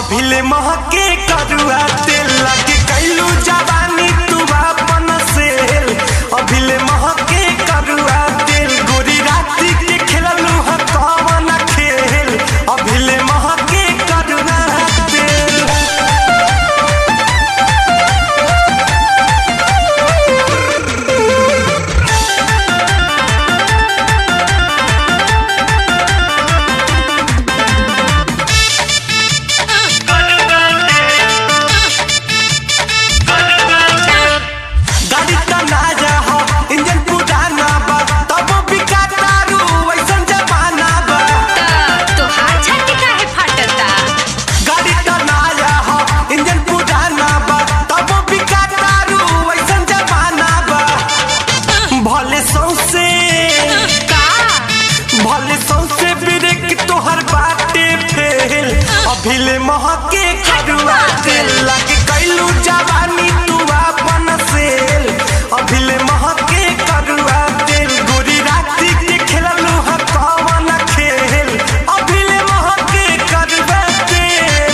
अभिले महके करुआ तेल लगे कैलू जवानी तू अपन सेल। अभिले महके करुआ तेल गोरी राती के खेललू ह कवन खेल। अभिले महके करुआ तेल। अभिले महके करुआ तेल लगे कैलू जवानी तू अपन सेल। अभिले महके करुआ तेल गोरी राती के खेललू ह कवन खेल। अभिले महके करुआ तेल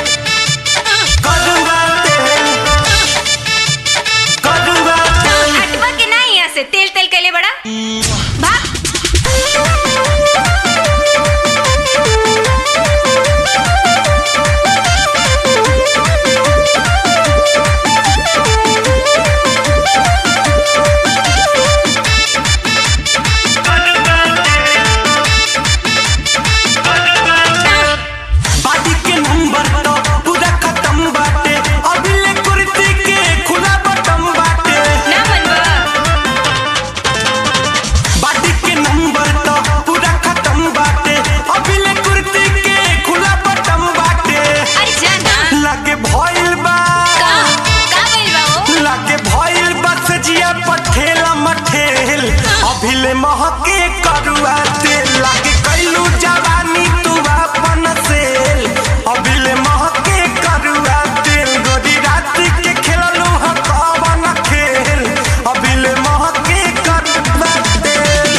करुआ तेल करुआ तेल। हटवा के ना यहाँ से तेल तेल कैले बड़ा भाग। अभिले महके करुआ तेल लगे कैलू जवानी तू अपन सेल। अभिले महके करुआ तेल गोरी राती के खेललू ह कवन खेल। अभिले महके करुआ तेल।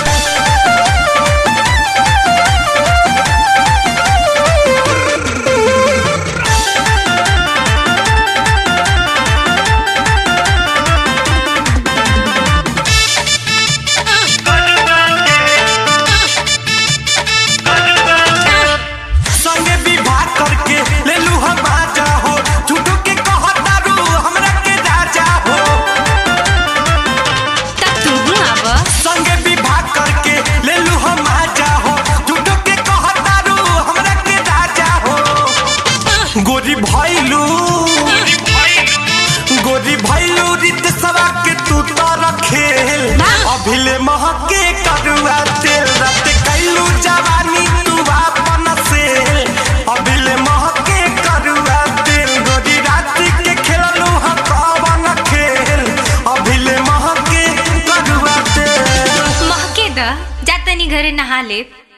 गोरी भैलू रित सवा के तू तो रखेल। अभिले महके करुआ तेल रात कैलू जवानी तू अपन सेल। अभिले महके करुआ तेल गोरी राती के खेललू ह कवन खेल। अभिले महके करुआ तेल। महके द जा तनी घरे नहा ले।